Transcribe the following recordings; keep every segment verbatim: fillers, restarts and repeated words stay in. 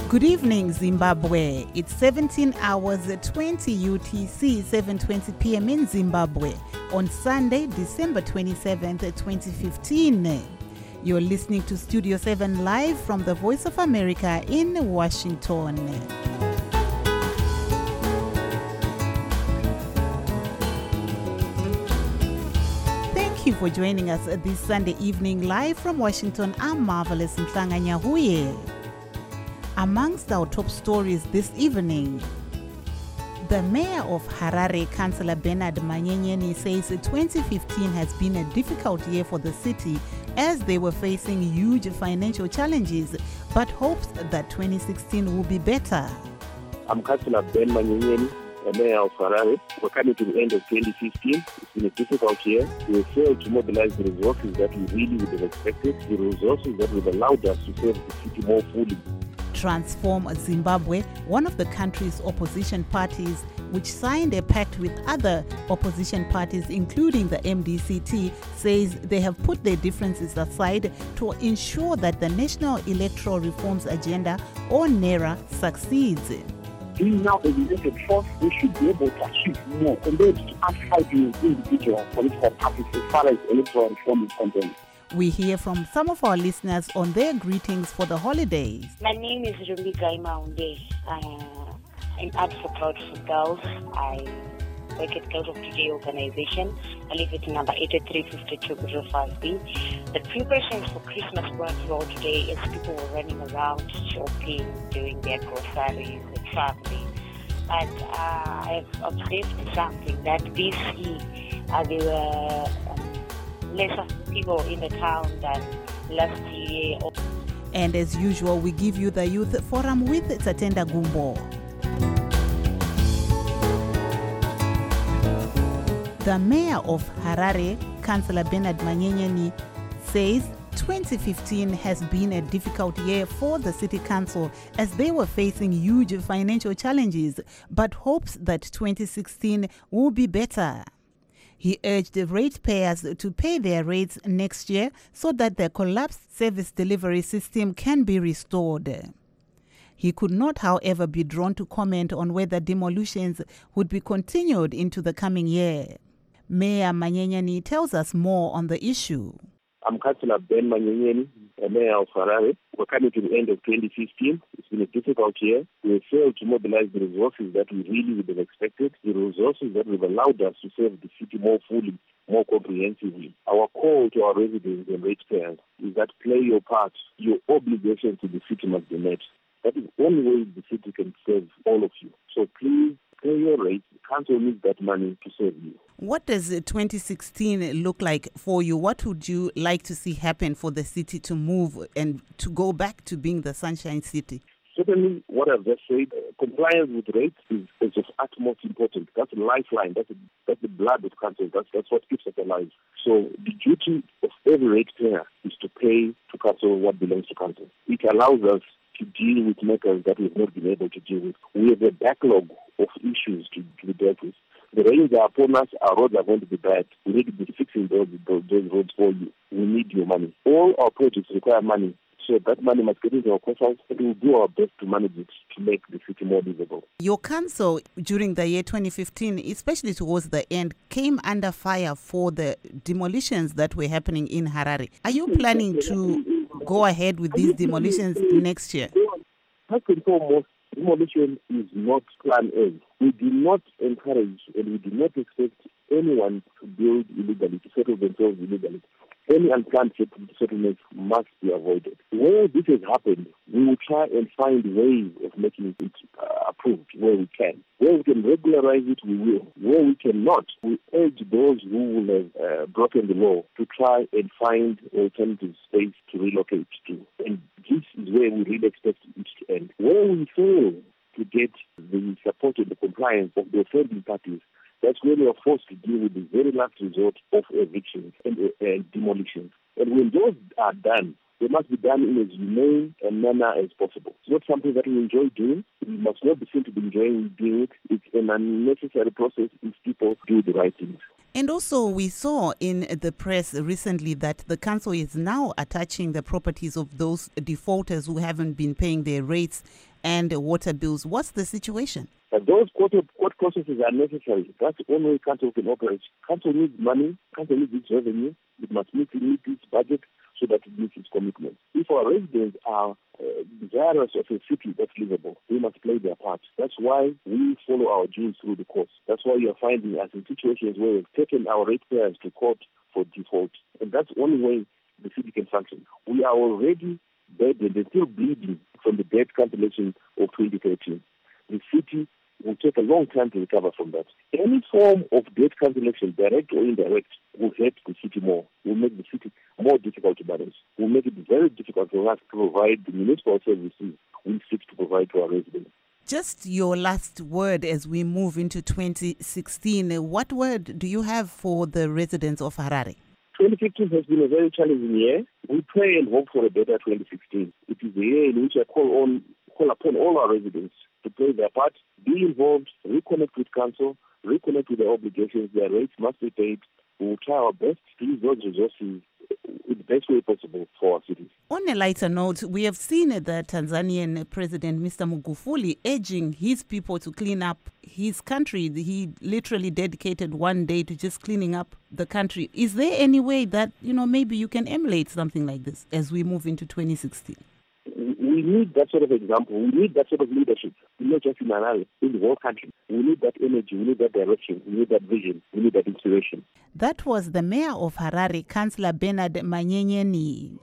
Good evening, Zimbabwe. It's seventeen hours twenty U T C, seven twenty p m in Zimbabwe on Sunday, December twenty-seventh, twenty fifteen. You're listening to Studio seven live from the Voice of America in Washington. Thank you for joining us this Sunday evening live from Washington. I'm Marvelous Mhlanga-Nyahuye. Amongst our top stories this evening, the mayor of Harare, Councillor Bernard Manyenyeni, says twenty fifteen has been a difficult year for the city as they were facing huge financial challenges, but hopes that twenty sixteen will be better. I'm Councillor Ben Manyenyeni, the mayor of Harare. We're coming to the end of twenty fifteen. It's been a difficult year. We failed to mobilize the resources that we really would have expected, the resources that would have allowed us to serve the city more fully. Transform Zimbabwe, one of the country's opposition parties, which signed a pact with other opposition parties, including the M D C T, says they have put their differences aside to ensure that the National Electoral Reforms Agenda, or NERA, succeeds. Being now a united force, we should be able to achieve more compared to us fighting individual political parties as far as electoral reform is concerned. We hear from some of our listeners on their greetings for the holidays. My name is Rumbi Gaimaunde. Uh, I'm advocate for girls. I work at Girls of Today organization. I live at number eighty-three fifty-two five B. The preparations for Christmas were well today as people were running around shopping, doing their groceries and traveling. And uh, I have observed something that this year uh, there were um, lesser people in the town than last year. And as usual, we give you the Youth Forum with Tatenda Gumbo. The mayor of Harare, Councillor Bernard Manyenyeni, says twenty fifteen has been a difficult year for the city council as they were facing huge financial challenges, but hopes that twenty sixteen will be better. He urged the ratepayers to pay their rates next year so that the collapsed service delivery system can be restored. He could not, however, be drawn to comment on whether demolitions would be continued into the coming year. Mayor Manyenyeni tells us more on the issue. I'm Councillor Ben Manyenyeni, the mayor of Harare. We're coming to the end of twenty fifteen. It's been a difficult year. We failed to mobilize the resources that we really would have expected, the resources that would have allowed us to serve the city more fully, more comprehensively. Our call to our residents and ratepayers is that play your part. Your obligation to the city must be met. That is the only way the city can serve all of you. So please pay your rates. The council needs that money to serve you. What does twenty sixteen look like for you? What would you like to see happen for the city to move and to go back to being the Sunshine City? Certainly, what I've just said, uh, compliance with rates is, is of utmost importance. That's a lifeline. That's, a, that's the blood of council. That's, that's what keeps us alive. So the duty of every ratepayer is to pay to council what belongs to council. It allows us to deal with matters that we've not been able to deal with. We have a backlog of issues to, to be dealt with. The rains are upon us, our roads are going to be bad. We need to be fixing those, those, those roads for you. We need your money. All our projects require money, so that money must get into our coffers, and we'll do our best to manage it to make the city more livable. Your council during the year twenty fifteen, especially towards the end, came under fire for the demolitions that were happening in Harare. Are you planning to go ahead with these demolitions next year? First and foremost, demolition is not plan A. We do not encourage and we do not expect anyone to build illegally, to settle themselves illegally. Any unplanned settlements must be avoided. Where this has happened, we will try and find ways of making it uh, approved where we can. Where we can regularize it, we will. Where we cannot, we urge those who will have uh, broken the law to try and find alternative space to relocate to. And this is where we really expect it to end. Where we fail to get the support and the compliance of the offending parties, that's when we are forced to deal with the very last resort of evictions and, uh, and demolitions. And when those are done, they must be done in as humane a manner as possible. It's not something that we enjoy doing. We must not be seen to be enjoying doing it. It's an unnecessary process if people do the right things. And also we saw in the press recently that the council is now attaching the properties of those defaulters who haven't been paying their rates and water bills. What's the situation? But those court, court processes are necessary. That's the only way council can operate. Council needs money. Council needs its revenue. It must meet, meet its budget so that it meets its commitments. If our residents are uh, desirous of a city that's livable, they must play their part. That's why we follow our dues through the courts. That's why you are finding us in situations where we've taken our ratepayers to court for default. And that's the only way the city can function. We are already burdened and still bleeding from the debt cancellation of twenty thirteen. The city will take a long time to recover from that. Any form of debt cancellation, direct or indirect, will hurt the city more, will make the city more difficult to manage, will make it very difficult for us to provide the municipal services we seek to provide to our residents. Just your last word as we move into twenty sixteen. What word do you have for the residents of Harare? twenty fifteen has been a very challenging year. We pray and hope for a better twenty sixteen. It is the year in which I call on call upon all our residents to play their part, be involved, reconnect with council, reconnect with their obligations. Their rates must be paid. We will try our best to use those resources in the best way possible for our cities. On a lighter note, we have seen the Tanzanian President, Mister Magufuli, urging his people to clean up his country. He literally dedicated one day to just cleaning up the country. Is there any way that, you know, maybe you can emulate something like this as we move into twenty sixteen? We need that sort of example. We need that sort of leadership, not just in Harare, in the whole country. We need that energy. We need that direction. We need that vision. We need that inspiration. That was the Mayor of Harare, Councillor Bernard Manyenyeni.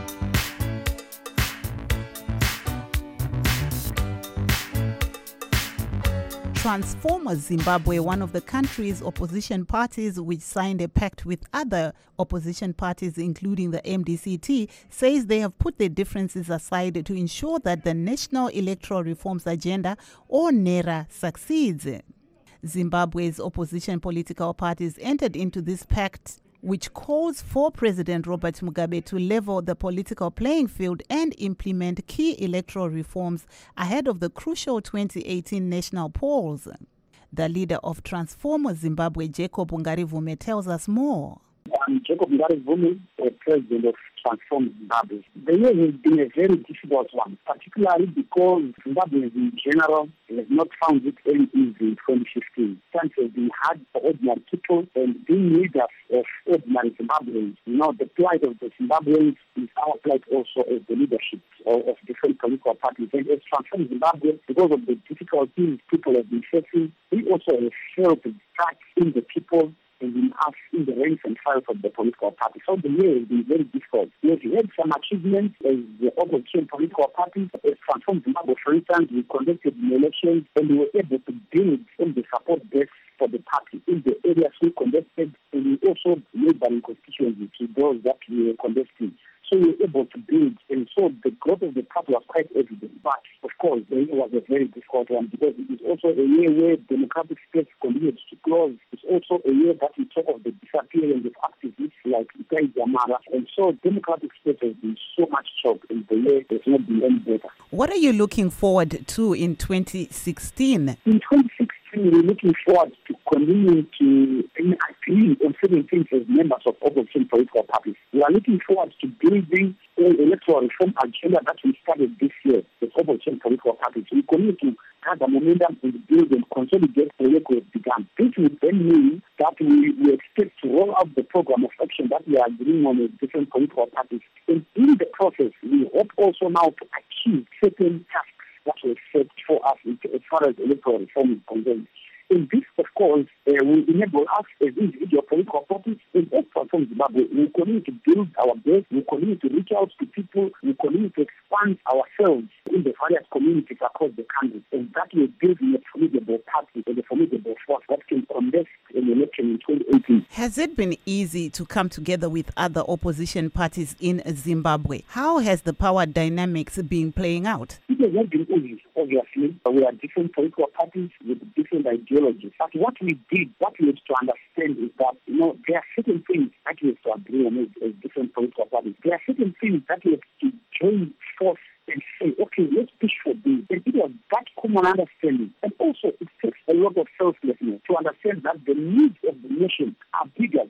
Transform Zimbabwe, one of the country's opposition parties which signed a pact with other opposition parties, including the M D C T, says they have put their differences aside to ensure that the National Electoral Reforms Agenda, or NERA, succeeds. Zimbabwe's opposition political parties entered into this pact, which calls for President Robert Mugabe to level the political playing field and implement key electoral reforms ahead of the crucial twenty eighteen national polls. The leader of Transform Zimbabwe, Jacob Ngarivume, tells us more. I'm Jacob Ngarivume, the president of Transform Zimbabwe. The year has been a very difficult one, particularly because Zimbabweans in general have not found it very easy in twenty fifteen. Times have been hard for ordinary people, and being leaders of ordinary Zimbabweans, you know, the plight of the Zimbabweans is our plight also as the leadership of, of different political parties. And as Transform Zimbabwe, because of the difficulties people have been facing, we also have felt the strike in the people and in us, in the ranks and files of the political party. So the year has been very difficult. We have had some achievements as the opposition political parties. As Transform Zimbabwe, for instance, we conducted the elections and we were able to build on the support base for the party in the areas we conducted, and we also neighboring constituencies to those that we were conducting. So we were able to build, and so the growth of the party was quite evident. But, of course, the year was a very difficult one because it is also a year where democratic space continues to close. It's also a year that we talk of the disappearance of activists like Itai Dzamara. And so democratic space has been so much choked, and the year has not been any better. What are you looking forward to in twenty sixteen? In twenty sixteen, we're looking forward to continuing to agree on certain things as members of opposition political parties. We are looking forward to building an electoral reform agenda that we started this year with opposition political parties. We continue to gather momentum and build and consolidate the work we have begun. This will then mean that we, we expect to roll out the program of action that we are agreeing on with different political parties. And in the process, we hope also now to achieve certain tasks that were set for us as far as electoral reform is concerned. And this, of course, uh, will enable us as individual political parties and as Transform Zimbabwe. We continue to build our base, we continue to reach out to people, we continue to expand ourselves in the various communities across the country. And that will build a formidable party and a formidable force that can contest an election in twenty eighteen. Has it been easy to come together with other opposition parties in Zimbabwe? How has the power dynamics been playing out? It has not been easy, obviously. We are different political parties with different ideas. But what we did, what we have to understand is that, you know, there are certain things that we have to agree on as, as different political parties. There are certain things that we have to join force and say, okay, let's push for this. And it was that common understanding. And also, it takes a lot of selflessness to understand that the needs of the nation are bigger than the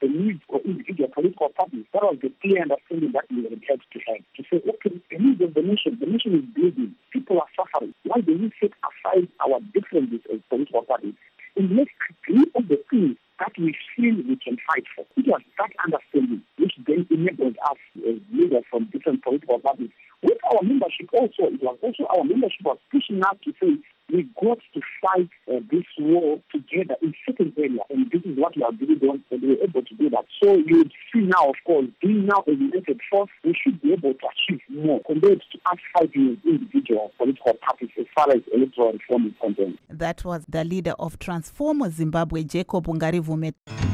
needs of individual political parties. That was the clear understanding that we were had to have. To say, okay, the needs of the nation, the nation is bleeding, people are suffering. Why do we set aside our differences as political parties and let's agree on the things that we feel we can fight for? It was that understanding which then enabled us as leaders from different political parties. With our membership also, it was also our membership was pushing us to say we got to fight uh, this war together in certain areas, and this is what we are doing, and we were able to do that. So you would see now, of course, being now a united force, we should be able to achieve more compared to us fighting as individual political parties as far as electoral reform is concerned. That was the leader of Transform Zimbabwe, Jacob Ngarivume.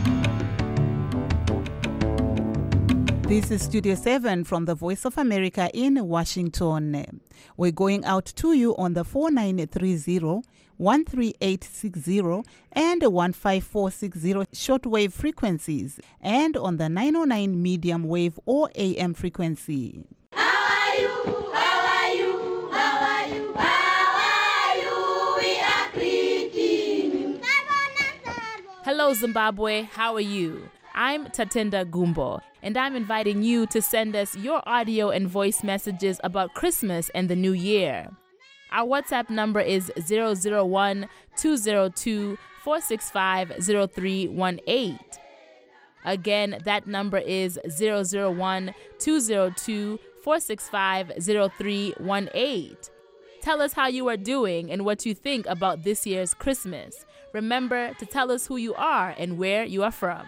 This is Studio seven from the Voice of America in Washington. We're going out to you on the four nine three zero, one three eight six zero and one five four six zero shortwave frequencies, and on the nine oh nine medium wave or A M frequency. How are you? How are you? How are you? How are you? We are greeting. Hello, Zimbabwe. How are you? I'm Tatenda Gumbo, and I'm inviting you to send us your audio and voice messages about Christmas and the New Year. Our WhatsApp number is zero zero one, two zero two, four six five, zero three one eight. Again, that number is zero zero one, two zero two, four six five, zero three one eight. Tell us how you are doing and what you think about this year's Christmas. Remember to tell us who you are and where you are from.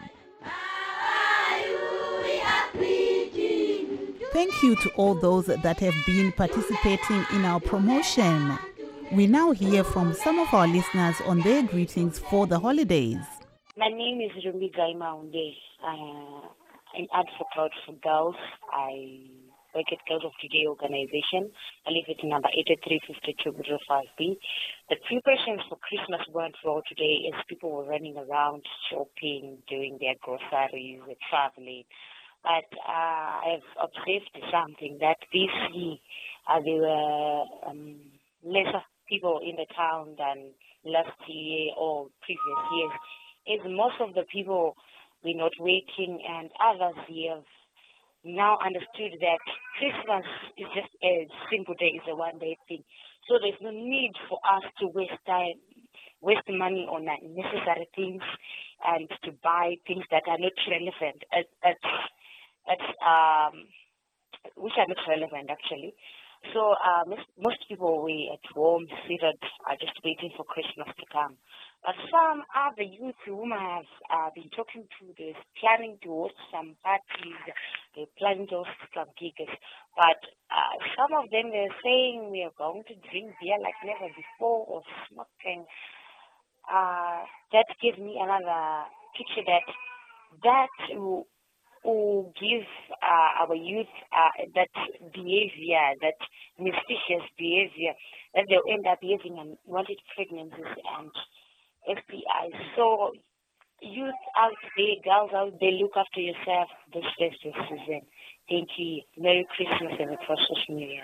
Thank you to all those that have been participating in our promotion. We now hear from some of our listeners on their greetings for the holidays. My name is Rumi Gaimaunde. Uh, I'm advocate for girls. I work at Girls of Today organization. I live at number eighty-three fifty-two five B. The preparations for Christmas went well today as people were running around shopping, doing their groceries, and traveling. But uh, I've observed something that this year uh, there were um, lesser people in the town than last year or previous years. As most of the people were not working, and others have now understood that Christmas is just a simple day, it's a one-day thing. So there's no need for us to waste time, waste money on unnecessary things and to buy things that are not relevant. At, at, at, um, which are not relevant, actually. So uh, most, most people were at home, seated, are just waiting for Christmas to come. But some other youth whom I have uh, been talking to, they're planning to host some parties, they're planning to host some gigs. But uh, some of them, they're saying we are going to drink beer like never before or smoking. Uh, that gives me another picture that that will, will give uh, our youth uh, that behavior, that mischievous behavior, that they'll end up having unwanted pregnancies and S T Is. So youth out there, girls out there, look after yourself this festive season. Thank you. Merry Christmas and a prosperous New Year.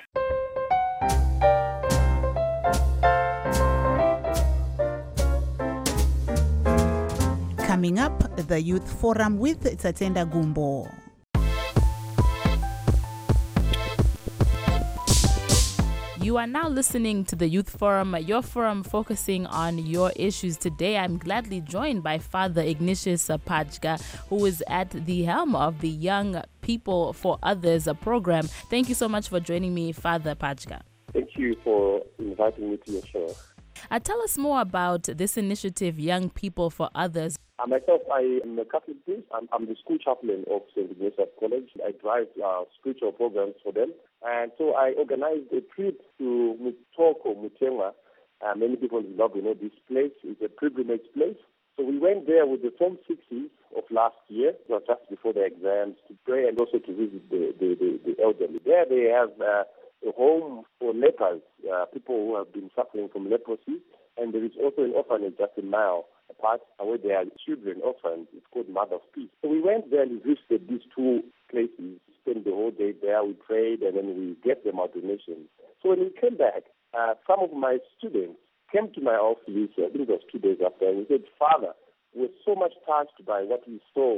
Coming up, the Youth Forum with Tatenda Gumbo. You are now listening to the Youth Forum, your forum focusing on your issues. Today, I'm gladly joined by Father Ignatius Pachka, who is at the helm of the Young People for Others program. Thank you so much for joining me, Father Pachka. Thank you for inviting me to your show. Uh, tell us more about this initiative, Young People for Others. Uh, myself, I am a Catholic priest. I'm, I'm the school chaplain of Saint Ignatius College. I drive uh, spiritual programs for them. And so I organized a trip to Mutoko, Mutenga. Uh, many people in Zimbabwe know this place. It's a pilgrimage place. So we went there with the Form sixties of last year, it was just before the exams, to pray and also to visit the, the, the, the elderly. There they have uh, a home for lepers, uh, people who have been suffering from leprosy. And there is also an orphanage just a mile apart where there are children orphans. It's called Mother of Peace. So we went there and visited these two places, spent the whole day there, we prayed, and then we gave them our donations. So when we came back, uh, some of my students came to my office, I think it was two days after, and we said, Father, we're so much touched by what we saw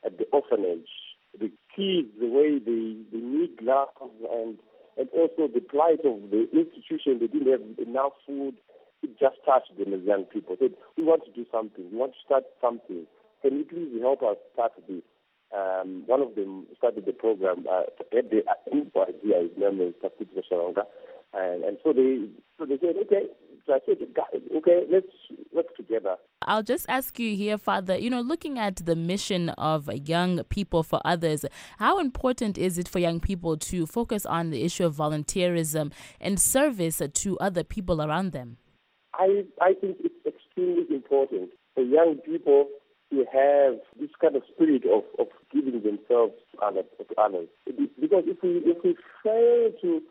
at the orphanage, the kids, the way they, they need love, and and also the plight of the institution. They didn't have enough food. It just touched them as young people. They said, we want to do something. We want to start something. Can you please help us start this? Um, one of them started the program uh, at the idea. His name is Takuti Sharanga, and and so they so they said, okay. So I said, okay, let's work together. I'll just ask you here, Father, you know, looking at the mission of young people for others, how important is it for young people to focus on the issue of volunteerism and service to other people around them? I, I think it's extremely important for young people to have this kind of spirit of, of giving themselves to others. To others. Because if we if we fail to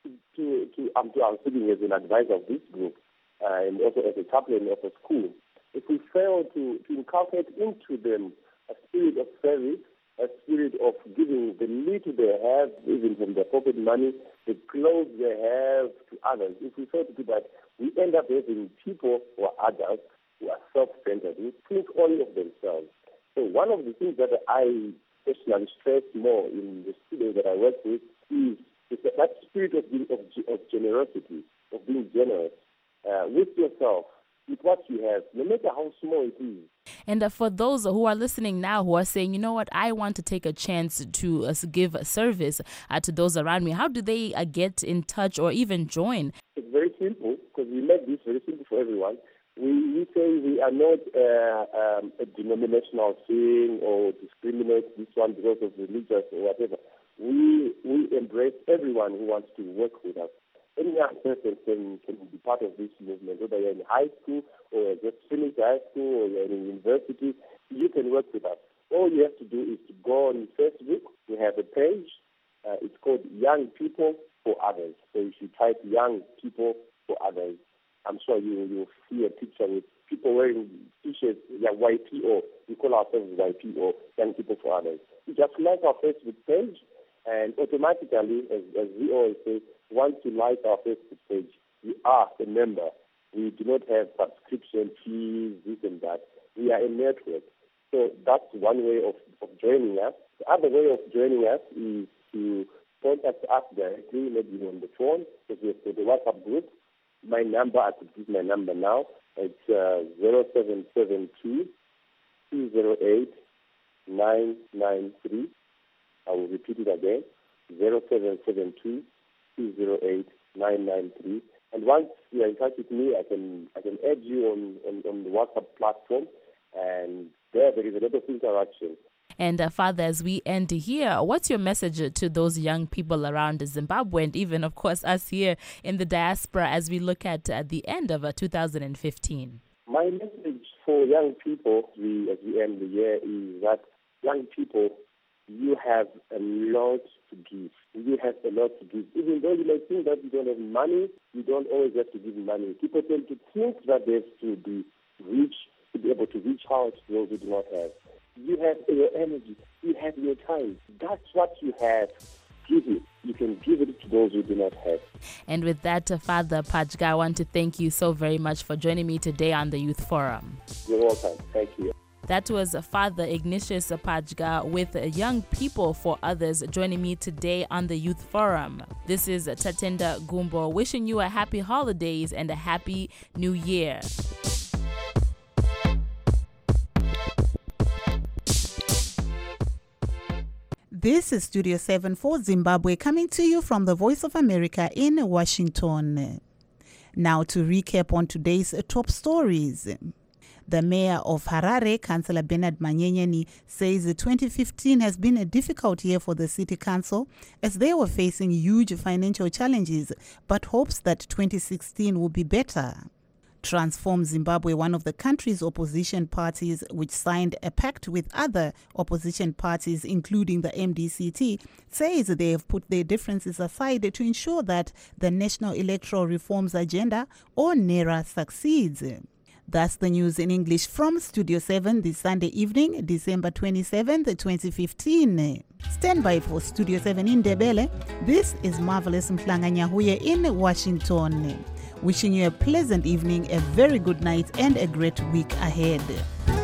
to to um, to I'm sitting as an advisor of this group uh, and also as a chaplain of a school, if we fail to, to inculcate into them a spirit of service, a spirit of giving the little they have, even from their pocket money, the clothes they have to others, if we fail to do that, we end up having people who are adults who are self-centered, who think only of themselves. So one of the things that I personally stress more in the students that I work with is, is that, that spirit of, being, of, of generosity, of being generous uh, with yourself, with what you have, no matter how small it is. And uh, for those who are listening now who are saying, you know what, I want to take a chance to uh, give a service uh, to those around me, how do they uh, get in touch or even join? It's very simple, because we make this very simple for everyone. We, we say we are not uh, um, a denominational thing or discriminate this one because of religious or whatever. We, we embrace everyone who wants to work with us. Any young person can, can be part of this movement, whether you're in high school or just finished high school or you're in university, you can work with us. All you have to do is to go on Facebook. We have a page. Uh, it's called Young People for Others. So if you type Young People for Others, I'm sure you will see a picture with people wearing t-shirts, yeah, Y P O. We call ourselves Y P O, Young People for Others. You just like our Facebook page, and automatically, as, as we always say, once you like our Facebook page, you are a member. We do not have subscription fees, this and that. We are a network. So that's one way of, of joining us. The other way of joining us is to contact us directly, maybe on the phone, because we have the WhatsApp group. My number, I could give my number now. It's uh, zero seven seven two, two zero eight, nine nine three. I will repeat it again, zero seven seven two, two zero eight, nine nine three. And once you are in touch with me, I can I can add you on, on, on the WhatsApp platform, and there there is a lot of interaction. And uh, Father, as we end here, what's your message to those young people around Zimbabwe and even, of course, us here in the diaspora as we look at uh, the end of uh, two thousand fifteen? My message for young people we, as we end the year is that young people, you have a lot to give. You have a lot to give. Even though you may think that you don't have money, you don't always have to give money. People tend to think that they have to be rich to be able to reach out to those who do not have. You have your energy. You have your time. That's what you have. Give it. You can give it to those who do not have. And with that, uh, Father Pajga, I want to thank you so very much for joining me today on the Youth Forum. You're welcome. Thank you. That was Father Ignatius Pajga with Young People for Others joining me today on the Youth Forum. This is Tatenda Gumbo wishing you a happy holidays and a happy new year. This is Studio seven for Zimbabwe, coming to you from the Voice of America in Washington. Now to recap on today's top stories. The mayor of Harare, Councillor Bernard Manyenyeni, says twenty fifteen has been a difficult year for the city council as they were facing huge financial challenges, but hopes that twenty sixteen will be better. Transform Zimbabwe, one of the country's opposition parties, which signed a pact with other opposition parties, including the M D C T, says they have put their differences aside to ensure that the National Electoral Reforms Agenda, or NERA, succeeds. That's the news in English from Studio seven this Sunday evening, December twenty-seventh, twenty fifteen. Stand by for Studio seven in Ndebele. This is Marvelous Mhlanganyahuye in Washington. Wishing you a pleasant evening, a very good night, and a great week ahead.